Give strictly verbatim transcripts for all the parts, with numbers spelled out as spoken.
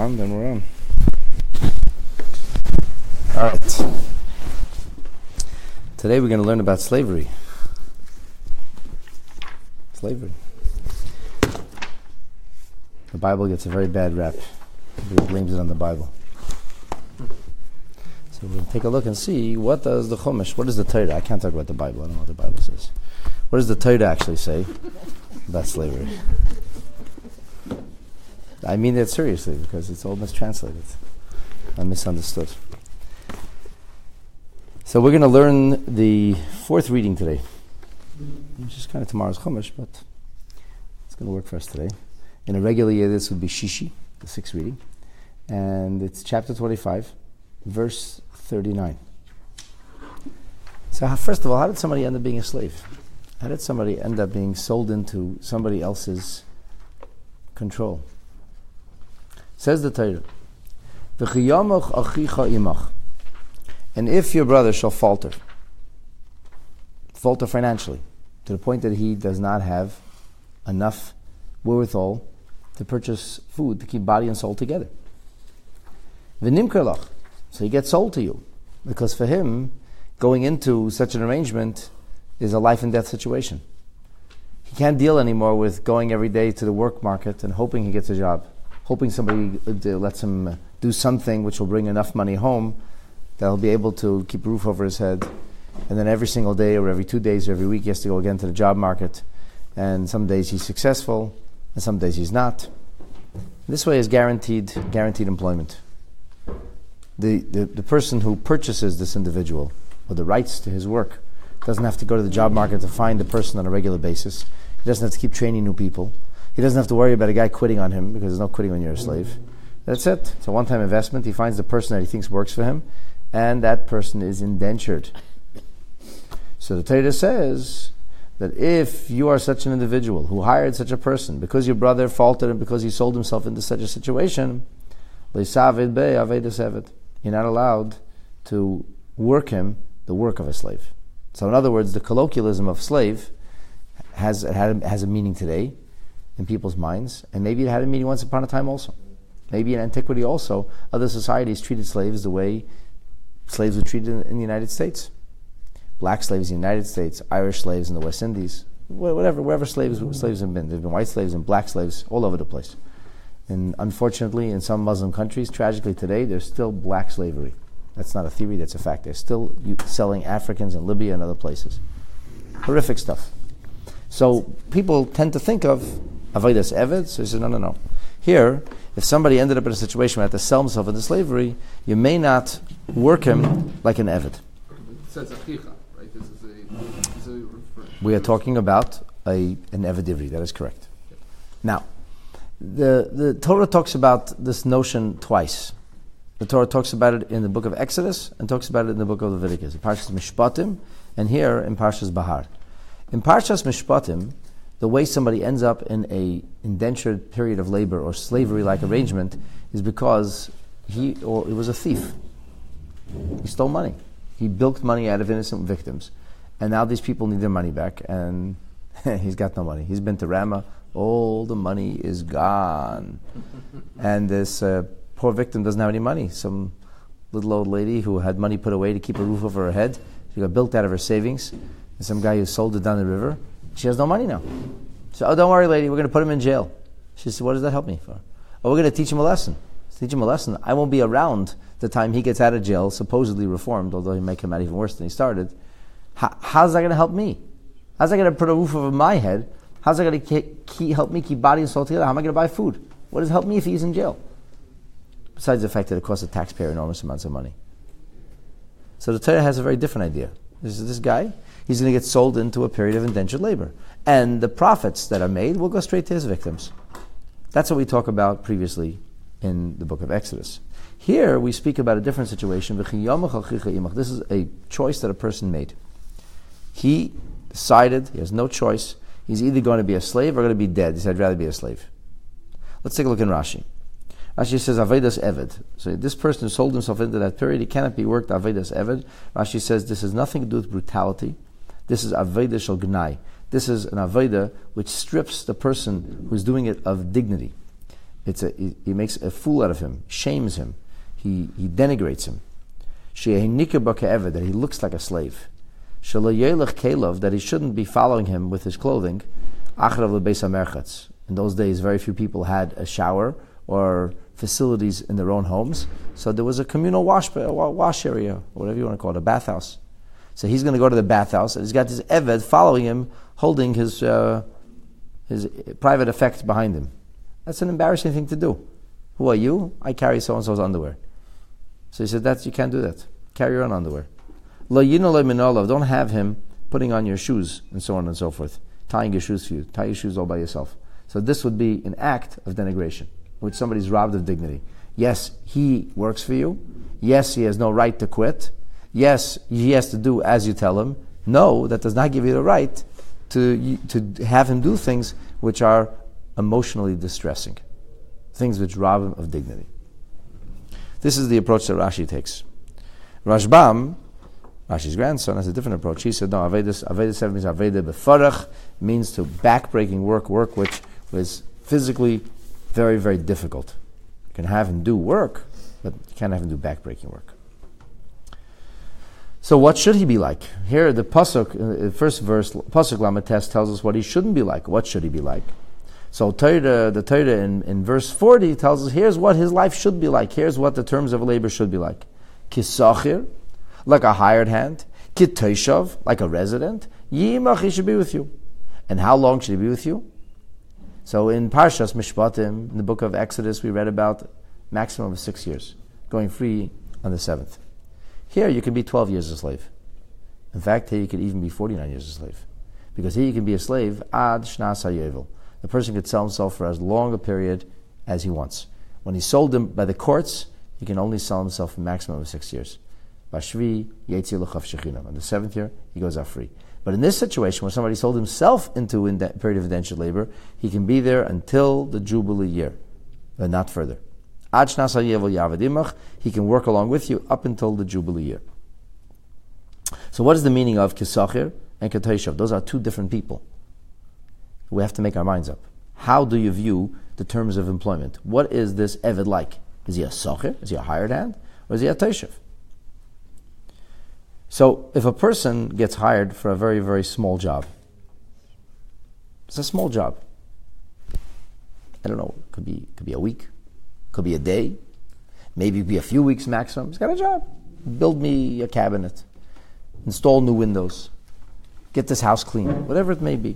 on, then we're on. All right. Today we're going to learn about slavery. Slavery. The Bible gets a very bad rap. Everybody blames it on the Bible. So we'll take a look and see what does the Chumash, what does the Torah, I can't talk about the Bible, I don't know what the Bible says. What does the Torah actually say about slavery? I mean that seriously because it's all mistranslated. I misunderstood. So we're going to learn the fourth reading today, which is kind of tomorrow's Chumash, but it's going to work for us today. In a regular year, this would be Shishi, the sixth reading, and it's chapter twenty-five, verse thirty-nine. So how, first of all, how did somebody end up being a slave? How did somebody end up being sold into somebody else's control? Says the Torah, "V'chiyamach achicha imach," and if your brother shall falter, falter financially, to the point that he does not have enough wherewithal to purchase food to keep body and soul together, v'nimker lach, so he gets sold to you, because for him, going into such an arrangement is a life and death situation. He can't deal anymore with going every day to the work market and hoping he gets a job, hoping somebody uh, lets him do something which will bring enough money home that he'll be able to keep a roof over his head, and then every single day or every two days or every week he has to go again to the job market, and some days he's successful and some days he's not. This way is guaranteed guaranteed employment. The, the, the person who purchases this individual or the rights to his work doesn't have to go to the job market to find the person on a regular basis. He doesn't have to keep training new people. He doesn't have to worry about a guy quitting on him, because there's no quitting when you're a slave. That's it. It's a one-time investment. He finds the person that he thinks works for him, and that person is indentured. So the Torah says that if you are such an individual who hired such a person because your brother faltered and because he sold himself into such a situation, you're not allowed to work him the work of a slave. So in other words, the colloquialism of slave has, has a meaning today in people's minds, and maybe it had a meaning once upon a time also. Maybe in antiquity also, other societies treated slaves the way slaves were treated in, in the United States. Black slaves in the United States, Irish slaves in the West Indies, whatever, wherever slaves slaves have been. There have been white slaves and black slaves all over the place. And unfortunately, in some Muslim countries, tragically today, there's still black slavery. That's not a theory, that's a fact. They're still selling Africans in Libya and other places. Horrific stuff. So people tend to think of Avodas Eved, so he says, no, no, no. Here, if somebody ended up in a situation where he had to sell himself into slavery, you may not work him like an Eved. It says achicha, right? This is a, this is a we are talking about a, an Evedivri, that is correct. Okay. Now, the, the Torah talks about this notion twice. The Torah talks about it in the book of Exodus and talks about it in the book of Leviticus, in Parshas Mishpatim, and here in Parshas Bahar. In Parshas Mishpatim, the way somebody ends up in a indentured period of labor or slavery-like arrangement is because he or he was a thief. He stole money. He bilked money out of innocent victims. And now these people need their money back, and he's got no money. He's been to Ramah. All the money is gone. And this uh, poor victim doesn't have any money. Some little old lady who had money put away to keep a roof over her head, she got bilked out of her savings. And some guy who sold it down the river, she has no money now. So, oh, don't worry, lady, we're going to put him in jail. She said, what does that help me for? Oh, we're going to teach him a lesson. Teach him a lesson. I won't be around the time he gets out of jail, supposedly reformed, although he may come out even worse than he started. How, how's that going to help me? How's that going to put a roof over my head? How's that going to keep, keep, help me keep body and soul together? How am I going to buy food? What does it help me if he's in jail? Besides the fact that it costs the taxpayer enormous amounts of money. So the Torah has a very different idea. This is this guy. He's going to get sold into a period of indentured labor. And the profits that are made will go straight to his victims. That's what we talked about previously in the book of Exodus. Here we speak about a different situation. This is a choice that a person made. He decided, he has no choice, he's either going to be a slave or going to be dead. He said, I'd rather be a slave. Let's take a look in Rashi. Rashi says, Avedas Eved. So this person who sold himself into that period, he cannot be worked Avedas Eved. Rashi says, this has nothing to do with brutality. This is Aveda Shel Gnai. This is an Aveda which strips the person who's doing it of dignity. It's a, he, he makes a fool out of him, shames him, he, he denigrates him. That he looks like a slave. That he shouldn't be following him with his clothing. In those days, very few people had a shower or facilities in their own homes. So there was a communal wash wash area, whatever you want to call it, a bathhouse. So he's going to go to the bathhouse, and he's got this Eved following him, holding his uh, his private effects behind him. That's an embarrassing thing to do. Who are you? I carry so-and-so's underwear. So he said, "That's you can't do that. Carry your own underwear. Lo yino lo minolav. Don't have him putting on your shoes and so on and so forth, tying your shoes for you. Tie your shoes all by yourself." So this would be an act of denigration, which somebody's robbed of dignity. Yes, he works for you. Yes, he has no right to quit. Yes, he has to do as you tell him. No, that does not give you the right to to have him do things which are emotionally distressing, things which rob him of dignity. This is the approach that Rashi takes. Rashbam, Rashi's grandson, has a different approach. He said, no, Avedis, Avedis means Aveda befarach, means to backbreaking work, work which was physically very, very difficult. You can have him do work, but you can't have him do backbreaking work. So what should he be like? Here, the pasuk, uh, the first verse, pasuk Lamates tells us what he shouldn't be like. What should he be like? So Torah, the Torah in, in verse forty tells us here's what his life should be like. Here's what the terms of labor should be like. Kisachir, like a hired hand. Kitoshav, like a resident. Yimach, he should be with you. And how long should he be with you? So in Parshas Mishpatim, in the book of Exodus, we read about maximum of six years, going free on the seventh. Here you can be twelve years a slave. In fact, here you could even be forty-nine years a slave. Because here you can be a slave ad shnas hayovel. The person could sell himself for as long a period as he wants. When he's sold him by the courts, he can only sell himself for a maximum of six years. Bashvi yetzi l'chav shechinam. In the seventh year, he goes out free. But in this situation, when somebody sold himself into a period of indentured labor, he can be there until the Jubilee year, but not further. Ad shnas hayovel yavad imach. He can work along with you up until the Jubilee year. So what is the meaning of kisachir and ketoshav? Those are two different people. We have to make our minds up. How do you view the terms of employment? What is this Eved like? Is he a socher? Is he a hired hand? Or is he a toshav? So if a person gets hired for a very, very small job, it's a small job. I don't know, it could be, could be a week, could be a day, maybe it could be a few weeks maximum. He's got a job. Build me a cabinet, install new windows, get this house clean, whatever it may be.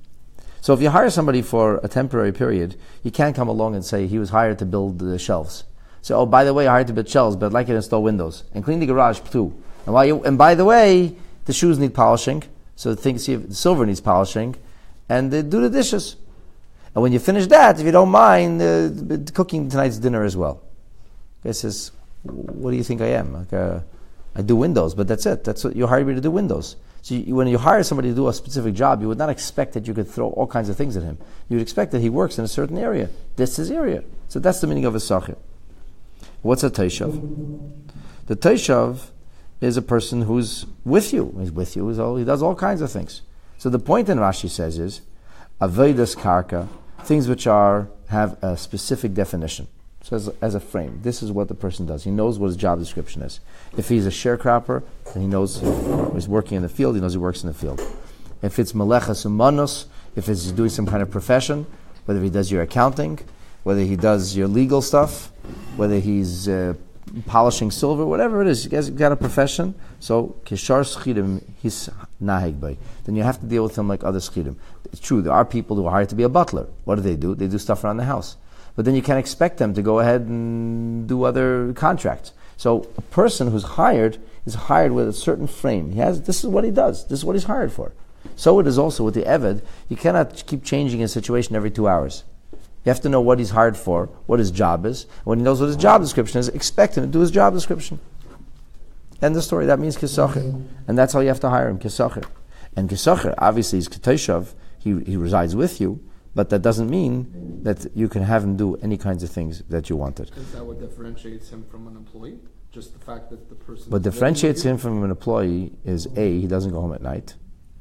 So if you hire somebody for a temporary period, you can't come along and say he was hired to build the shelves. So, oh, by the way, I hired to build shelves, but I'd like you to install windows and clean the garage too. And while you, and by the way, the shoes need polishing, so the things, the silver needs polishing, and uh, do the dishes. And when you finish that, if you don't mind, uh, cooking tonight's dinner as well. Guy says, "What do you think I am? Like, uh, I do windows, but that's it. That's what you hired me to do, windows." So you, when you hire somebody to do a specific job, you would not expect that you could throw all kinds of things at him. You would expect that he works in a certain area. This is his area. So that's the meaning of a sachir. What's a teishav? The teishav is a person who's with you. He's with you. He's all, he does all kinds of things. So the point in Rashi says is, avedas karka, things which are have a specific definition. So as, as a frame, this is what the person does. He knows what his job description is. If he's a sharecropper, then he knows he's working in the field, he knows he works in the field. If it's melechas umanos, if it's doing some kind of profession, whether he does your accounting, whether he does your legal stuff, whether he's uh, polishing silver, whatever it is, he's got a profession. So, kishar schidim, he's naheg bay. Then you have to deal with him like other schidim. It's true, there are people who are hired to be a butler. What do they do? They do stuff around the house. But then you can't expect them to go ahead and do other contracts. So a person who's hired is hired with a certain frame. He has, this is what he does. This is what he's hired for. So it is also with the Eved. You cannot keep changing his situation every two hours. You have to know what he's hired for, what his job is. When he knows what his job description is, expect him to do his job description. End the story. That means kisachir. And that's how you have to hire him, kisachir. And kisachir, obviously, is ketoshav. He, he resides with you. But that doesn't mean that you can have him do any kinds of things that you wanted. Is that what differentiates him from an employee? Just the fact that the person... What differentiates him from an employee is A, he doesn't go home at night.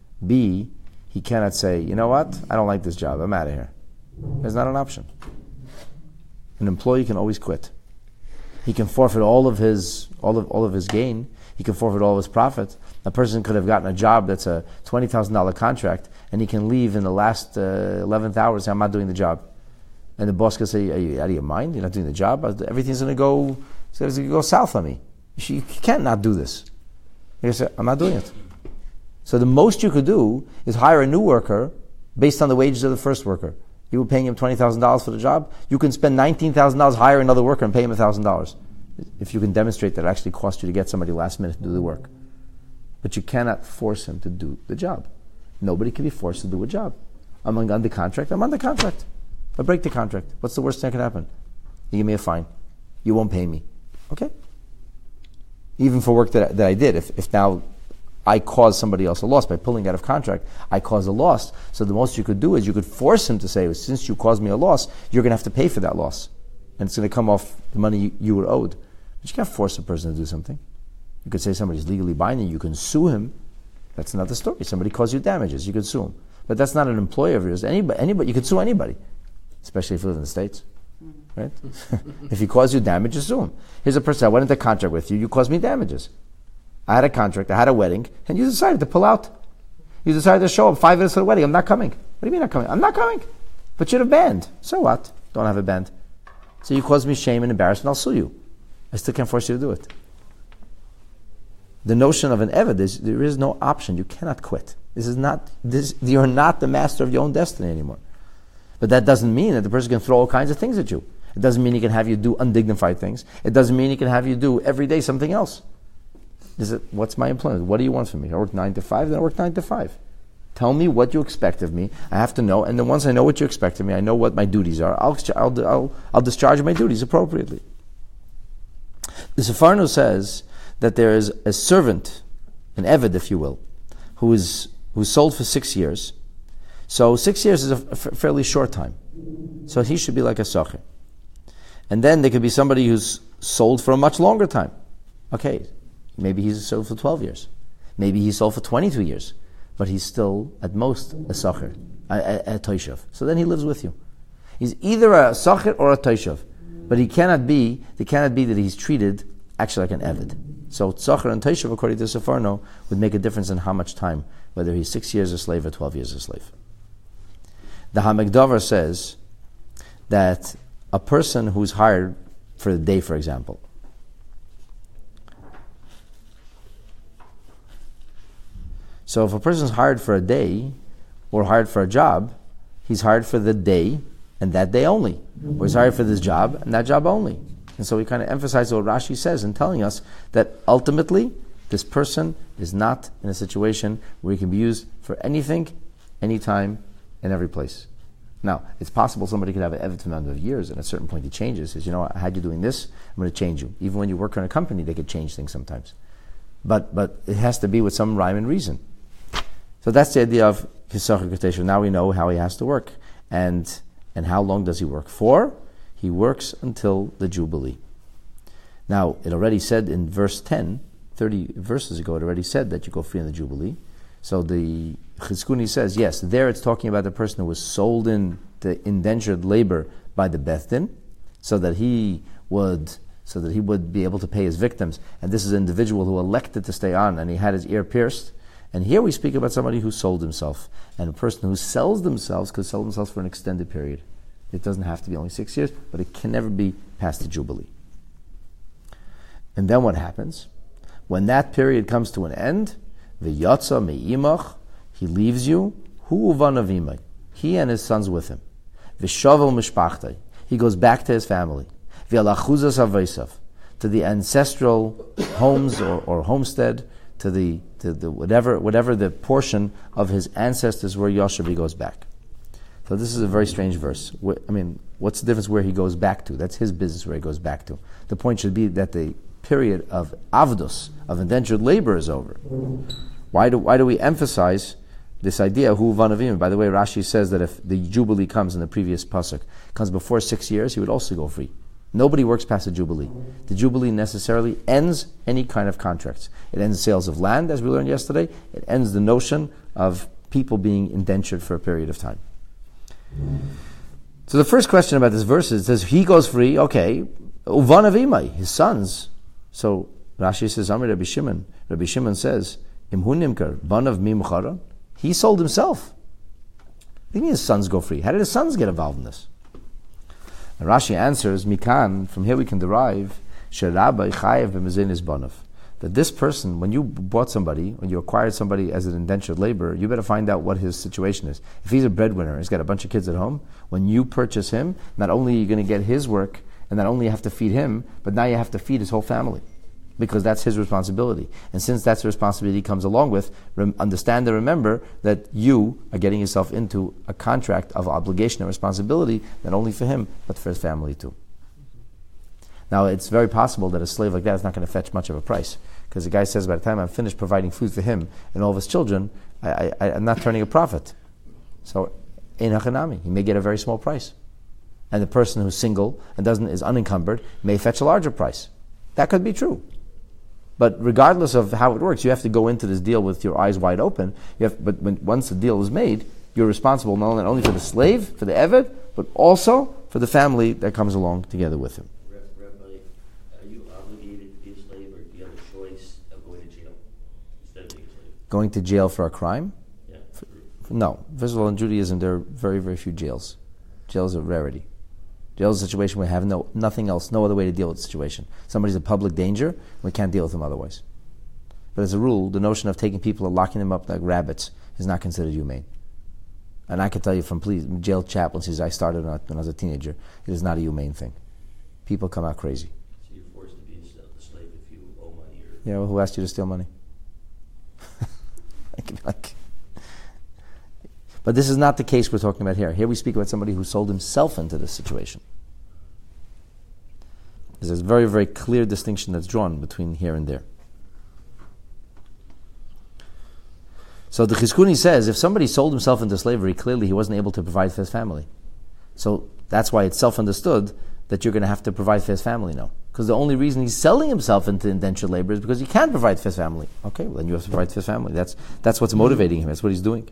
B, he cannot say, you know what, I don't like this job, I'm out of here. It's not an option. An employee can always quit. He can forfeit all of his all of all of his gain. He can forfeit all of his profit. A person could have gotten a job that's a twenty thousand dollar contract, and he can leave in the last uh, eleventh hour and say, "I'm not doing the job." And the boss can say, "Are you out of your mind? You're not doing the job. Everything's going to go, it's going to go south on me. You can't not do this." He can say, "I'm not doing it." So the most you could do is hire a new worker based on the wages of the first worker. You were paying him twenty thousand dollars for the job. You can spend nineteen thousand dollars, hire another worker, and pay him one thousand dollars. If you can demonstrate that it actually cost you to get somebody last minute to do the work. But you cannot force him to do the job. Nobody can be forced to do a job. I'm on the contract, I'm on the contract. I break the contract. What's the worst thing that could happen? You give me a fine. You won't pay me. Okay? Even for work that I, that I did, if, if now I caused somebody else a loss by pulling out of contract, I caused a loss. So the most you could do is you could force him to say, since you caused me a loss, you're going to have to pay for that loss. And it's going to come off the money you, you were owed. But you can't force a person to do something. You could say somebody's legally binding. You can sue him. That's another story. Somebody caused you damages. You could sue him. But that's not an employee of yours. Anybody, anybody, you could sue anybody, especially if you live in the States. Right? If he caused you damage, you sue him. Here's a person, I went into contract with you. You caused me damages. I had a contract. I had a wedding. And you decided to pull out. You decided to show up five minutes for the wedding. I'm not coming. What do you mean not coming? I'm not coming. But you're a band. So what? Don't have a band. So you caused me shame and embarrassment. I'll sue you. I still can't force you to do it. The notion of an eved is there is no option. You cannot quit. This is not this. You're not the master of your own destiny anymore. But that doesn't mean that the person can throw all kinds of things at you. It doesn't mean he can have you do undignified things. It doesn't mean he can have you do every day something else. Is it? What's my employment? What do you want from me? I work nine to five. Then I work nine to five. Tell me what you expect of me. I have to know, and then once I know what you expect of me, I know what my duties are. I'll I'll I'll, I'll discharge my duties appropriately. The Sefarno says that there is a servant, an eved, if you will, who is who's sold for six years. So six years is a f- fairly short time. So he should be like a socher. And then there could be somebody who's sold for a much longer time. Okay, maybe he's sold for twelve years. Maybe he's sold for twenty-two years. But he's still, at most, a socher, a, a, a toishav. So then he lives with you. He's either a socher or a toishav. But he cannot be, it cannot be that he's treated actually like an eved. So socher and toishav, according to Sefarno, would make a difference in how much time, whether he's six years a slave or twelve years a slave. The Hamegdover says that a person who's hired for a day, for example, so if a person's hired for a day or hired for a job, he's hired for the day and that day only. Or he's hired for this job and that job only. And so we kind of emphasize what Rashi says in telling us that ultimately this person is not in a situation where he can be used for anything, anytime, in every place. Now, it's possible somebody could have an eved for a number of years, and at a certain point he changes. Says, you know, I had you doing this, I'm going to change you. Even when you work in a company, they could change things sometimes. But but it has to be with some rhyme and reason. So that's the idea of Kisachar Keteshu. Now we know how he has to work. And and how long does he work for? He works until the Jubilee. Now, it already said in verse ten, thirty verses ago, it already said that you go free in the Jubilee. So the Chizkuni says, yes, there it's talking about the person who was sold in the indentured labor by the Beth Din, so that he would so that he would be able to pay his victims. And this is an individual who elected to stay on, and he had his ear pierced. And here we speak about somebody who sold himself. And a person who sells themselves could sell themselves for an extended period. It doesn't have to be only six years, but it can never be past the Jubilee. And then what happens? When that period comes to an end, V'yatza me'imach, he leaves you, hu uvanavimai, he and his sons with him. V'shavel mishpachtai, he goes back to his family. V'alachuzas aveisav, to the ancestral homes or, or homestead, to the to the whatever whatever the portion of his ancestors where Yoshev goes back. So this is a very strange verse. I mean, what's the difference where he goes back to? That's his business where he goes back to. The point should be that the period of avdus, of indentured labor, is over. Why do why do we emphasize this idea, hu vanavim? By the way, Rashi says that if the Jubilee comes in the previous pasuk, comes before six years, he would also go free. Nobody works past the Jubilee. The Jubilee necessarily ends any kind of contracts. It ends sales of land, as we learned yesterday. It ends the notion of people being indentured for a period of time. So the first question about this verse is, it says, he goes free, okay, Uvan of Imai, his sons. So Rashi says, Amri Rabbi Shimon. Rabbi Shimon says, Imhu nimkar, ban of mi muchara. He sold himself. What do you mean his sons go free? How did his sons get involved in this? And Rashi answers, Mikan, from here we can derive, Sherabbai chayev b'mezenis banav. That this person, when you bought somebody, when you acquired somebody as an indentured laborer, you better find out what his situation is. If he's a breadwinner, he's got a bunch of kids at home, when you purchase him, not only are you going to get his work, and not only you have to feed him, but now you have to feed his whole family. Because that's his responsibility. And since that's the responsibility he comes along with, rem- understand and remember that you are getting yourself into a contract of obligation and responsibility, not only for him, but for his family too. Now, it's very possible that a slave like that is not going to fetch much of a price. Because the guy says, by the time I'm finished providing food for him and all of his children, I, I, I'm not turning a profit. So, in Hachanami, he may get a very small price. And the person who's single and doesn't is unencumbered may fetch a larger price. That could be true. But regardless of how it works, you have to go into this deal with your eyes wide open. You have, but when, once the deal is made, you're responsible not only for the slave, for the Eved, but also for the family that comes along together with him. Rabbi, are you obligated to be a slave, or do you have a choice of going to jail instead of being a slave? Going to jail for a crime? Yeah. For, for, no. First of all, in Judaism, there are very, very few jails. Jails are rarity. Jail is a situation where we have no nothing else, no other way to deal with the situation. Somebody's a public danger, we can't deal with them otherwise. But as a rule, the notion of taking people and locking them up like rabbits is not considered humane. And I can tell you from police, jail chaplaincies I started when I was a teenager, it is not a humane thing. People come out crazy. So you're forced to be a slave if you owe money? Or Yeah, well, who asked you to steal money? I could be like... But this is not the case we're talking about here. Here we speak about somebody who sold himself into this situation. There's a very, very clear distinction that's drawn between here and there. So the Chizkuni says, if somebody sold himself into slavery, clearly he wasn't able to provide for his family. So that's why it's self-understood that you're going to have to provide for his family now. Because the only reason he's selling himself into indentured labor is because he can't provide for his family. Okay, well then you have to provide for his family. That's that's what's motivating him. That's what he's doing.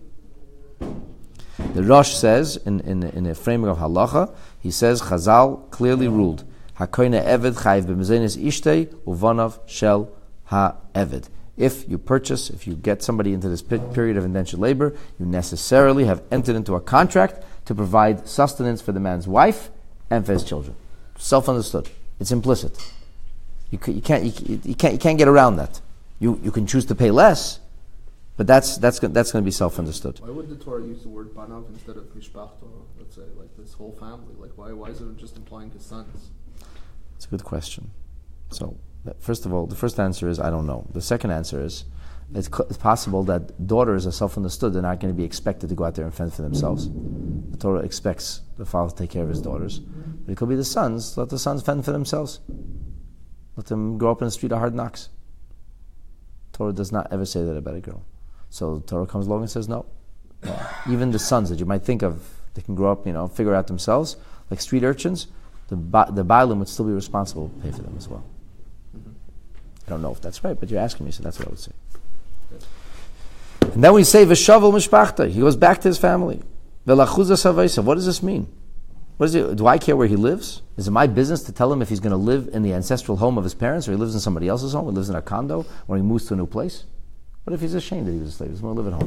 The Rosh says, in, in, in a framework of halacha, he says, Chazal clearly ruled, HaKoine Eved Chayiv b'mezenis ishtei uvanav shel ha-Eved. If you purchase, if you get somebody into this period of indentured labor, you necessarily have entered into a contract to provide sustenance for the man's wife and for his children. Self-understood. It's implicit. You, you, can't, you, you, can't, you can't get around that. You, you can choose to pay less, but that's that's that's going to be self-understood. Why would the Torah use the word banav instead of mishpachto? Let's say, like this whole family. Like, why why is it just implying his sons? It's a good question. So, first of all, the first answer is I don't know. The second answer is it's, co- it's possible that daughters are self-understood. They're not going to be expected to go out there and fend for themselves. The Torah expects the father to take care of his daughters, but it could be the sons. Let the sons fend for themselves. Let them grow up in the street of hard knocks. Torah does not ever say that about a girl. So the Torah comes along and says, no. Uh, even the sons that you might think of, they can grow up, you know, figure out themselves, like street urchins, the ba- the Baalim would still be responsible to pay for them as well. Mm-hmm. I don't know if that's right, but you're asking me, so that's what I would say. Okay. And then we say, V'shavel mishpachta, he goes back to his family. V'lachuza savaisa, what does this mean? What is it? Do I care where he lives? Is it my business to tell him if he's going to live in the ancestral home of his parents, or he lives in somebody else's home, or lives in a condo, or he moves to a new place? What if he's ashamed that he was a slave? He's going to live at home.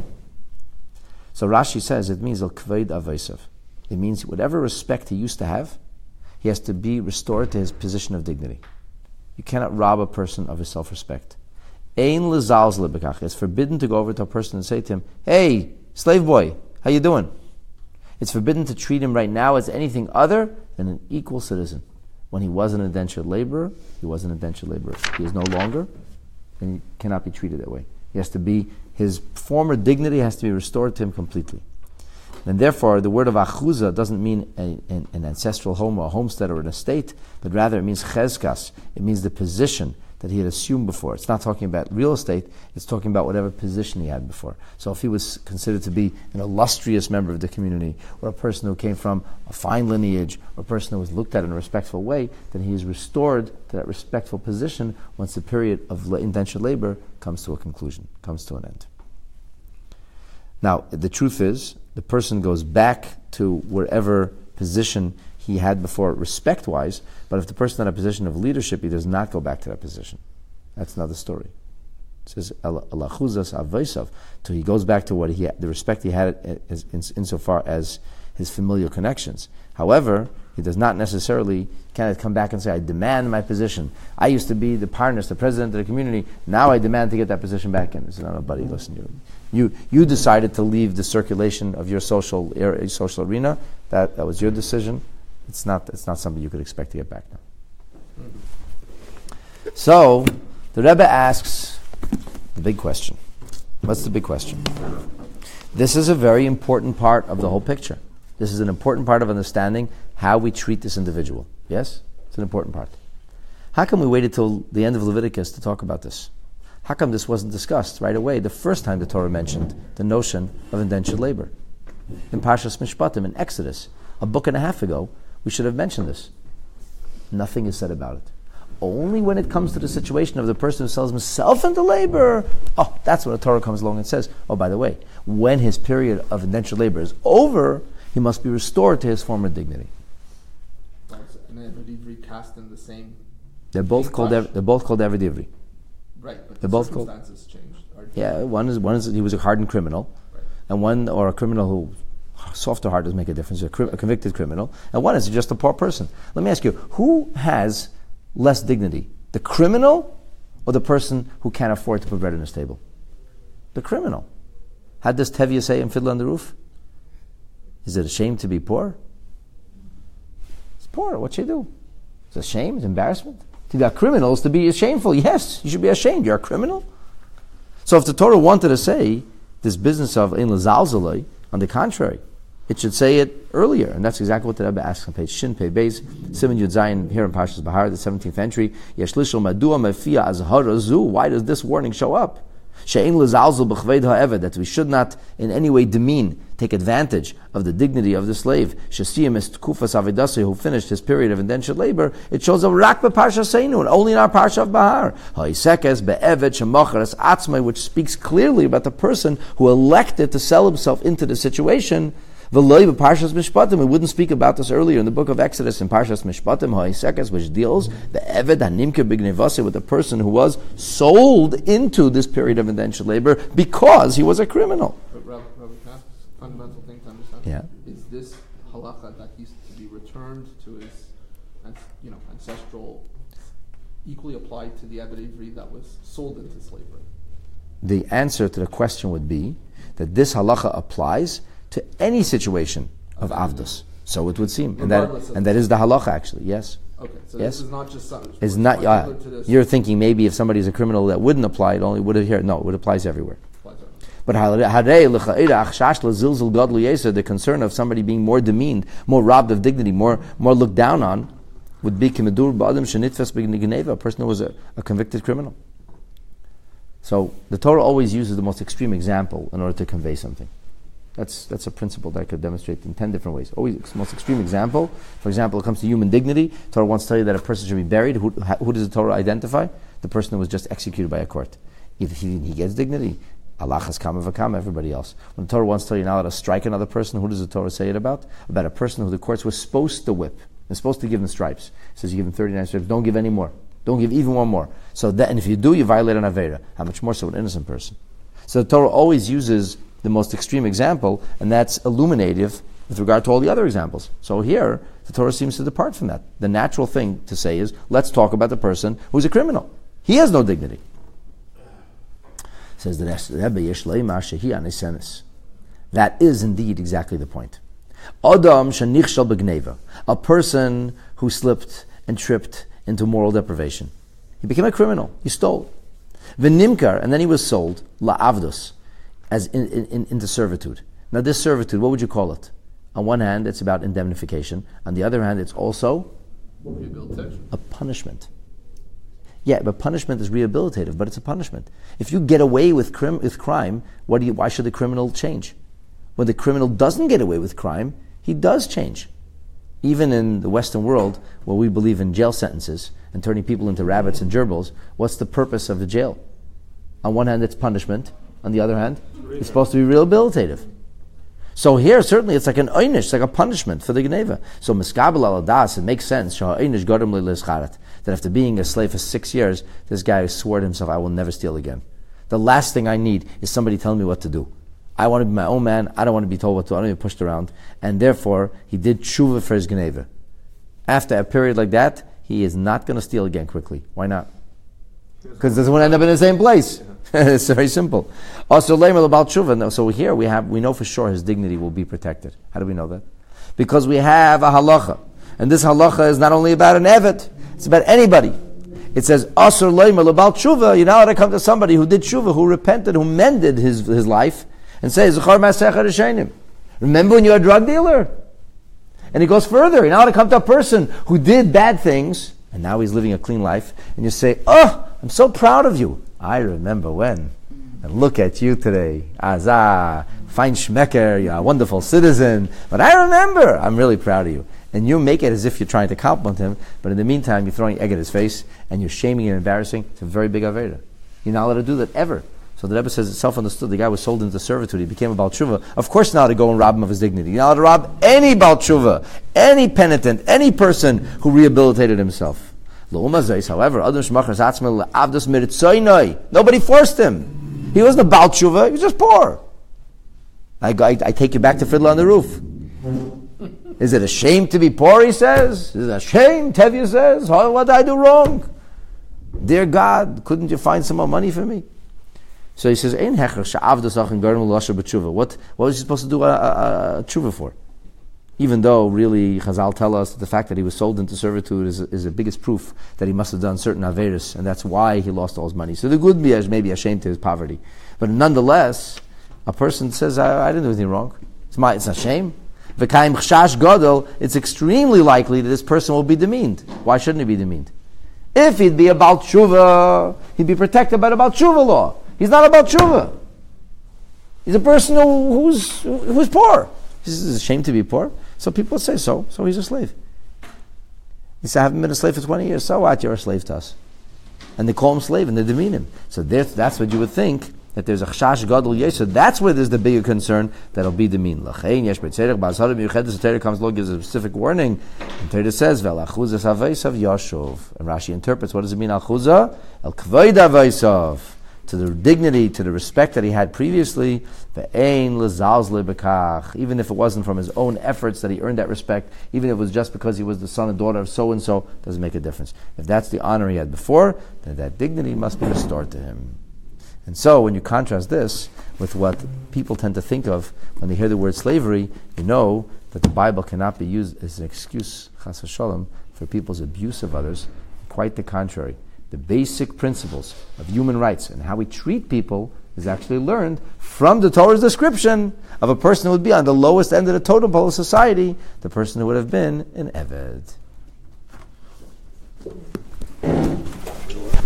So Rashi says it means al-kveid avaisav. It means whatever respect he used to have, he has to be restored to his position of dignity. You cannot rob a person of his self-respect. Ein lezalz lebekach. It's forbidden to go over to a person and say to him, "Hey, slave boy, how you doing?" It's forbidden to treat him right now as anything other than an equal citizen. When he was an indentured laborer, he was an indentured laborer. He is no longer, and he cannot be treated that way. He has to be, his former dignity has to be restored to him completely. And therefore, the word of achuza doesn't mean a, an, an ancestral home or a homestead or an estate, but rather it means chezkas. It means the position that he had assumed before. It's not talking about real estate, it's talking about whatever position he had before. So if he was considered to be an illustrious member of the community, or a person who came from a fine lineage, or a person who was looked at in a respectful way, then he is restored to that respectful position once the period of indentured labor comes to a conclusion, comes to an end. Now, the truth is, the person goes back to wherever position he had before respect-wise, but if the person had a position of leadership, he does not go back to that position. That's another story. It says, Alachuzas avaisav, so he goes back to what he had, the respect he had as, in, insofar as his familial connections. However, he does not necessarily kind of come back and say, I demand my position. I used to be the parnas, the president of the community. Now I demand to get that position back in. He said, no, no, buddy, listen, you, you you decided to leave the circulation of your social area, social arena. That that was your decision. It's not it's not something you could expect to get back now. So the Rebbe asks the big question. What's the big question? This is a very important part of the whole picture. This is an important part of understanding how we treat this individual. Yes? It's an important part. How come we waited till the end of Leviticus to talk about this? How come this wasn't discussed right away the first time the Torah mentioned the notion of indentured labor? In Parshas Mishpatim, in Exodus, a book and a half ago, we should have mentioned this. Nothing is said about it. Only when it comes to the situation of the person who sells himself into labor, oh, that's when the Torah comes along and says, oh, by the way, when his period of indentured labor is over, he must be restored to his former dignity. And then Ivri cast in the same. They're both called. Ev- they're both called Eved Ivri. Right, but they're the both circumstances called, changed. Are yeah, one is one is he was a hardened criminal, right. and one or a criminal who soft or hard doesn't make a difference. A, cri- a convicted criminal, and one is just a poor person. Let me ask you: who has less dignity, the criminal or the person who can't afford to put bread on his table? The criminal. Had this Tevye say in Fiddler on the Roof? Is it a shame to be poor? It's poor. What should you do? It's a shame. It's embarrassment. To got criminals to be shameful. Yes, you should be ashamed. You're a criminal. So if the Torah wanted to say this business of ein l'zalzalei, on the contrary, it should say it earlier, and that's exactly what the Rebbe asks on page Shin Pei Beis Simon Yud Zayin here in Parshas Bahar, the seventeenth entry. Yesh lishol madua mefia azhara zu. Why does this warning show up? She'ein l'zalzel b'chved ha'eved, that we should not in any way demean, take advantage of the dignity of the slave. Shesiyim es tkufas avedasei, who finished his period of indentured labor. It shows up rak b'parsha seinu, and only in our parsha of Bahar. Ha'isekes be'eved shemochares atzmai, which speaks clearly about the person who elected to sell himself into the situation. V'loi b'parshas mishpatim, we wouldn't speak about this earlier in the book of Exodus in Parshas Mishpatim, Ha'isekes, which deals the eved hanimke b'gnevase, with the person who was sold into this period of indentured labor because he was a criminal. But Rabbi, Rabbi, can I ask a fundamental thing to understand? Yeah. Is this halacha that he's to be returned to his, you know, ancestral, equally applied to the Eved Ivri that was sold into slavery? The answer to the question would be that this halacha applies to any situation of avdus. So it would seem, and that and that is the halacha actually. Yes. Okay, so yes. this is not just something. It's not. Uh, you're thinking maybe if somebody's a criminal that wouldn't apply, it only would adhere. No, it applies everywhere. But the concern of somebody being more demeaned, more robbed of dignity, more more looked down on, would be a person who was a, a convicted criminal. So the Torah always uses the most extreme example in order to convey something. That's that's a principle that I could demonstrate in ten different ways. Always the most extreme example. For example, it comes to human dignity. The Torah wants to tell you that a person should be buried. Who, who does the Torah identify? The person who was just executed by a court. If he, he gets dignity, Allah has kama v'kama, everybody else. When the Torah wants to tell you now how to strike another person, who does the Torah say it about? About a person who the courts were supposed to whip. They're supposed to give him stripes. It says you give him thirty-nine stripes, don't give any more. Don't give even one more. So that, and if you do, you violate an Avera. How much more so an innocent person? So the Torah always uses the most extreme example, and that's illuminative with regard to all the other examples. So here, the Torah seems to depart from that. The natural thing to say is, let's talk about the person who's a criminal. He has no dignity. Says the next Rebbe, that is indeed exactly the point. Adam shenichshal b'gneva, a person who slipped and tripped into moral deprivation. He became a criminal. He stole. V'nimkar, and then he was sold la'avdos, as in, in, into servitude. Now this servitude, what would you call it? On one hand, it's about indemnification. On the other hand, it's also a punishment. Yeah, but punishment is rehabilitative, but it's a punishment. If you get away with, crim, with crime, what do you, why should the criminal change? When the criminal doesn't get away with crime, he does change. Even in the Western world, where we believe in jail sentences and turning people into rabbits and gerbils, what's the purpose of the jail? On one hand, it's punishment. On the other hand, it's supposed to be rehabilitative. So here, certainly, it's like an einish, it's like a punishment for the Geneva. So miskabel al das, it makes sense. That after being a slave for six years, this guy swore to himself, I will never steal again. The last thing I need is somebody telling me what to do. I want to be my own man. I don't want to be told what to do. I don't want to be pushed around. And therefore, he did tshuva for his Geneva. After a period like that, he is not going to steal again quickly. Why not? Because it doesn't want to end up in the same place. It's very simple. Also, leimer about tshuva. So here we have, we know for sure his dignity will be protected. How do we know that? Because we have a halacha, and this halacha is not only about an evet; it's about anybody. It says asur leimer about tshuva. You now to come to somebody who did tshuva, who repented, who mended his his life, and say zechar ma'asecha rishonim. Remember when you're a drug dealer? And he goes further. You now to come to a person who did bad things, and now he's living a clean life, and you say, "Oh, I'm so proud of you. I remember when. And look at you today. Azah, fine schmecker, you're a wonderful citizen. But I remember. I'm really proud of you." And you make it as if you're trying to compliment him, but in the meantime, you're throwing egg at his face, and you're shaming and embarrassing. It's a very big avera. You're not allowed to do that ever. So the Rebbe says it's self-understood. The guy was sold into servitude. He became a Baal Tshuva. Of course not to go and rob him of his dignity. You're not allowed to rob any Baal Tshuva, any penitent, any person who rehabilitated himself. However, nobody forced him. He wasn't a Baal Tshuva, he was just poor. I, I, I take you back to Fiddler on the Roof. Is it a shame to be poor, he says? Is it a shame, Tevye says? What did I do wrong? Dear God, couldn't you find some more money for me? So he says, What, what was he supposed to do a, a, a tshuva for? Even though, really, Chazal tell us that the fact that he was sold into servitude is, is the biggest proof that he must have done certain averis, and that's why he lost all his money. So the good be maybe ashamed to his poverty. But nonetheless, a person says, I, I didn't do anything wrong. It's, my, it's a shame. V'kaim chashash gadol, it's extremely likely that this person will be demeaned. Why shouldn't he be demeaned? If he'd be about tshuva, he'd be protected by the Baal Tshuva law. He's not about tshuva. He's a person who, who's, who's poor. He's ashamed to be poor. So people say so. So he's a slave. He said, I haven't been a slave for twenty years. So what? You're a slave to us. And they call him slave and they demean him. So that's what you would think, that there's a chash gadol yesh. So that's where there's the bigger concern that'll be demean. L'chein yesh b'tzerech b'asharim yuchedes. The Torah comes along, gives a specific warning. And Torah says, "Ve'lachuzah saveisav yashov." And Rashi interprets, what does it mean? Al-chuzah? El-kvoid aveisav. To the dignity, to the respect that he had previously, even if it wasn't from his own efforts that he earned that respect, even if it was just because he was the son and daughter of so-and-so, doesn't make a difference. If that's the honor he had before, then that dignity must be restored to him. And so, when you contrast this with what people tend to think of when they hear the word slavery, you know that the Bible cannot be used as an excuse, chas v'shalom, for people's abuse of others. Quite the contrary. The basic principles of human rights and how we treat people is actually learned from the Torah's description of a person who would be on the lowest end of the totem pole of society, the person who would have been an Eved.